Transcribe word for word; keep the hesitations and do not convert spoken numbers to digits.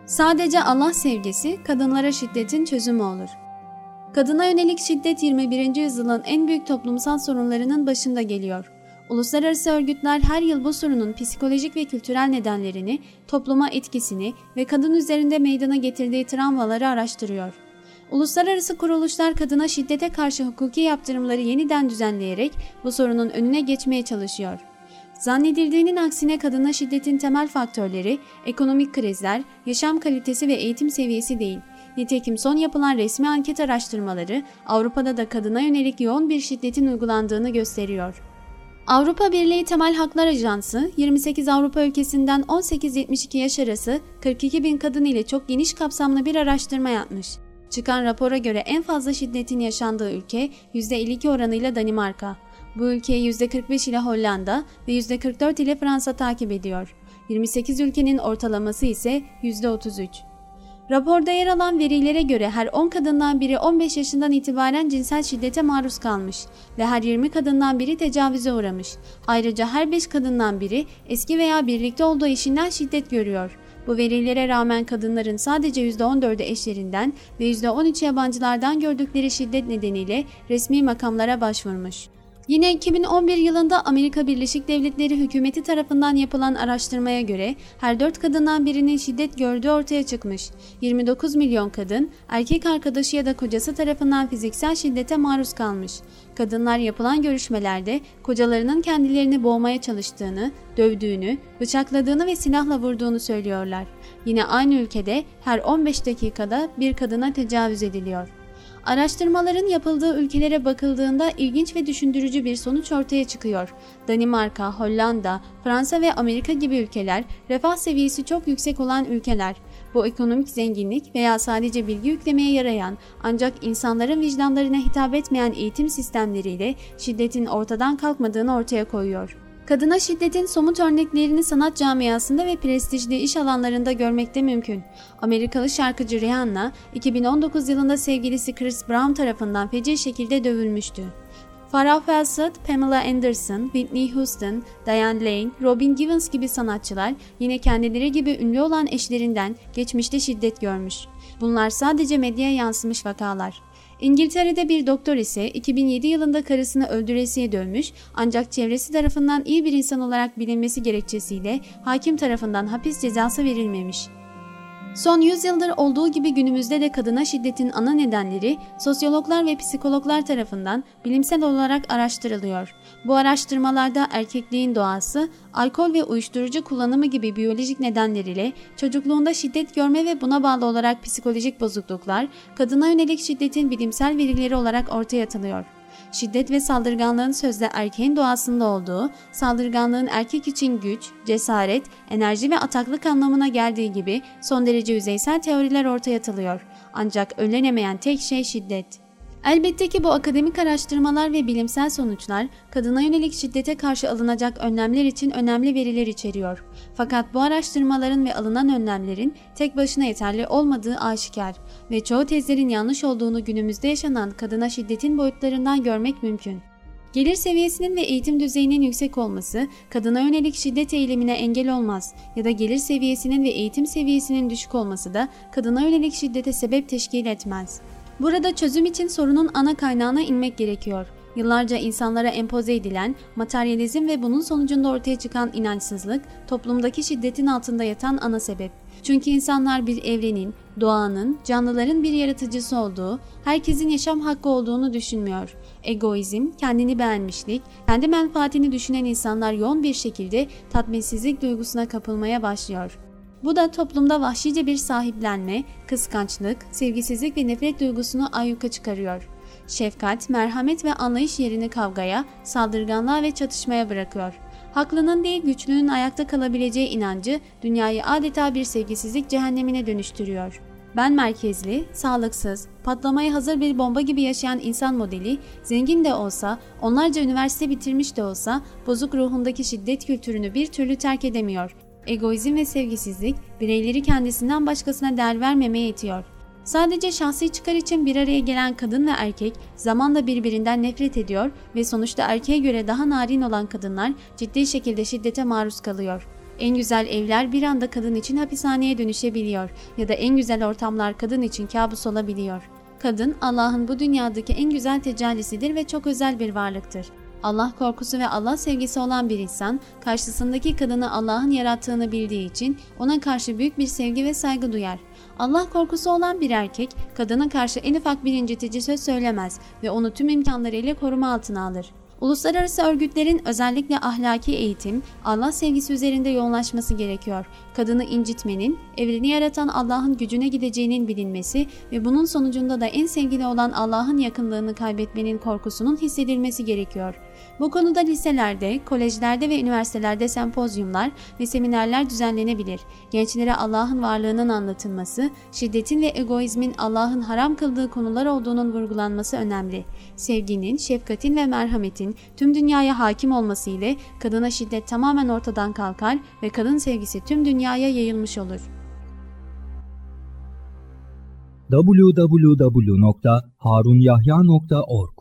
Sadece Allah sevgisi kadınlara şiddetin çözümü olur. Kadına yönelik şiddet yirmi birinci yüzyılın en büyük toplumsal sorunlarının başında geliyor. Uluslararası örgütler her yıl bu sorunun psikolojik ve kültürel nedenlerini, topluma etkisini ve kadın üzerinde meydana getirdiği travmaları araştırıyor. Uluslararası kuruluşlar kadına şiddete karşı hukuki yaptırımları yeniden düzenleyerek bu sorunun önüne geçmeye çalışıyor. Zannedildiğinin aksine kadına şiddetin temel faktörleri ekonomik krizler, yaşam kalitesi ve eğitim seviyesi değil. Nitekim son yapılan resmi anket araştırmaları Avrupa'da da kadına yönelik yoğun bir şiddetin uygulandığını gösteriyor. Avrupa Birliği Temel Haklar Ajansı, yirmi sekiz Avrupa ülkesinden on sekiz yetmiş iki yaş arası kırk iki bin kadın ile çok geniş kapsamlı bir araştırma yapmış. Çıkan rapora göre en fazla şiddetin yaşandığı ülke yüzde elli iki oranıyla Danimarka. Bu ülkeyi yüzde kırk beş ile Hollanda ve yüzde kırk dört ile Fransa takip ediyor. yirmi sekiz ülkenin ortalaması ise yüzde otuz üç. Raporda yer alan verilere göre her on kadından biri on beş yaşından itibaren cinsel şiddete maruz kalmış ve her yirmi kadından biri tecavüze uğramış. Ayrıca her beş kadından biri eski veya birlikte olduğu eşinden şiddet görüyor. Bu verilere rağmen kadınların sadece yüzde on dördü eşlerinden ve yüzde on üçü yabancılardan gördükleri şiddet nedeniyle resmi makamlara başvurmuş. Yine iki bin on bir yılında Amerika Birleşik Devletleri hükümeti tarafından yapılan araştırmaya göre her dört kadından birinin şiddet gördüğü ortaya çıkmış. yirmi dokuz milyon kadın, erkek arkadaşı ya da kocası tarafından fiziksel şiddete maruz kalmış. Kadınlar yapılan görüşmelerde kocalarının kendilerini boğmaya çalıştığını, dövdüğünü, bıçakladığını ve silahla vurduğunu söylüyorlar. Yine aynı ülkede her on beş dakikada bir kadına tecavüz ediliyor. Araştırmaların yapıldığı ülkelere bakıldığında ilginç ve düşündürücü bir sonuç ortaya çıkıyor. Danimarka, Hollanda, Fransa ve Amerika gibi ülkeler refah seviyesi çok yüksek olan ülkeler. Bu ekonomik zenginlik veya sadece bilgi yüklemeye yarayan ancak insanların vicdanlarına hitap etmeyen eğitim sistemleriyle şiddetin ortadan kalkmadığını ortaya koyuyor. Kadına şiddetin somut örneklerini sanat camiasında ve prestijli iş alanlarında görmek de mümkün. Amerikalı şarkıcı Rihanna, iki bin on dokuz yılında sevgilisi Chris Brown tarafından feci şekilde dövülmüştü. Farrah Fawcett, Pamela Anderson, Whitney Houston, Diane Lane, Robin Givens gibi sanatçılar yine kendileri gibi ünlü olan eşlerinden geçmişte şiddet görmüş. Bunlar sadece medyaya yansımış vakalar. İngiltere'de bir doktor ise iki bin yedi yılında karısını öldüresiye dövmüş ancak çevresi tarafından iyi bir insan olarak bilinmesi gerekçesiyle hakim tarafından hapis cezası verilmemiş. Son yüz yıldır olduğu gibi günümüzde de kadına şiddetin ana nedenleri sosyologlar ve psikologlar tarafından bilimsel olarak araştırılıyor. Bu araştırmalarda erkekliğin doğası, alkol ve uyuşturucu kullanımı gibi biyolojik nedenler ile çocukluğunda şiddet görme ve buna bağlı olarak psikolojik bozukluklar, kadına yönelik şiddetin bilimsel verileri olarak ortaya atılıyor. Şiddet ve saldırganlığın sözde erkeğin doğasında olduğu, saldırganlığın erkek için güç, cesaret, enerji ve ataklık anlamına geldiği gibi son derece yüzeysel teoriler ortaya atılıyor. Ancak önlenemeyen tek şey şiddet. Elbette ki bu akademik araştırmalar ve bilimsel sonuçlar kadına yönelik şiddete karşı alınacak önlemler için önemli veriler içeriyor. Fakat bu araştırmaların ve alınan önlemlerin tek başına yeterli olmadığı aşikar ve çoğu tezlerin yanlış olduğunu günümüzde yaşanan kadına şiddetin boyutlarından görmek mümkün. Gelir seviyesinin ve eğitim düzeyinin yüksek olması kadına yönelik şiddet eğilimine engel olmaz ya da gelir seviyesinin ve eğitim seviyesinin düşük olması da kadına yönelik şiddete sebep teşkil etmez. Burada çözüm için sorunun ana kaynağına inmek gerekiyor. Yıllarca insanlara empoze edilen materyalizm ve bunun sonucunda ortaya çıkan inançsızlık, toplumdaki şiddetin altında yatan ana sebep. Çünkü insanlar bir evrenin, doğanın, canlıların bir yaratıcısı olduğu, herkesin yaşam hakkı olduğunu düşünmüyor. Egoizm, kendini beğenmişlik, kendi menfaatini düşünen insanlar yoğun bir şekilde tatminsizlik duygusuna kapılmaya başlıyor. Bu da toplumda vahşice bir sahiplenme, kıskançlık, sevgisizlik ve nefret duygusunu ayyuka çıkarıyor. Şefkat, merhamet ve anlayış yerini kavgaya, saldırganlığa ve çatışmaya bırakıyor. Haklının değil güçlünün ayakta kalabileceği inancı dünyayı adeta bir sevgisizlik cehennemine dönüştürüyor. Ben merkezli, sağlıksız, patlamaya hazır bir bomba gibi yaşayan insan modeli, zengin de olsa, onlarca üniversite bitirmiş de olsa bozuk ruhundaki şiddet kültürünü bir türlü terk edemiyor. Egoizm ve sevgisizlik bireyleri kendisinden başkasına değer vermemeye itiyor. Sadece şahsi çıkar için bir araya gelen kadın ve erkek zamanla birbirinden nefret ediyor ve sonuçta erkeğe göre daha narin olan kadınlar ciddi şekilde şiddete maruz kalıyor. En güzel evler bir anda kadın için hapishaneye dönüşebiliyor ya da en güzel ortamlar kadın için kabus olabiliyor. Kadın, Allah'ın bu dünyadaki en güzel tecellisidir ve çok özel bir varlıktır. Allah korkusu ve Allah sevgisi olan bir insan, karşısındaki kadını Allah'ın yarattığını bildiği için ona karşı büyük bir sevgi ve saygı duyar. Allah korkusu olan bir erkek, kadına karşı en ufak bir incitici söz söylemez ve onu tüm imkanlarıyla koruma altına alır. Uluslararası örgütlerin özellikle ahlaki eğitim, Allah sevgisi üzerinde yoğunlaşması gerekiyor. Kadını incitmenin, evreni yaratan Allah'ın gücüne gideceğinin bilinmesi ve bunun sonucunda da en sevgili olan Allah'ın yakınlığını kaybetmenin korkusunun hissedilmesi gerekiyor. Bu konuda liselerde, kolejlerde ve üniversitelerde sempozyumlar ve seminerler düzenlenebilir. Gençlere Allah'ın varlığının anlatılması, şiddetin ve egoizmin Allah'ın haram kıldığı konular olduğunun vurgulanması önemli. Sevginin, şefkatin ve merhametin tüm dünyaya hakim olması ile kadına şiddet tamamen ortadan kalkar ve kadın sevgisi tüm dünyaya yayılmış olur. double-u double-u double-u nokta harunyahya nokta org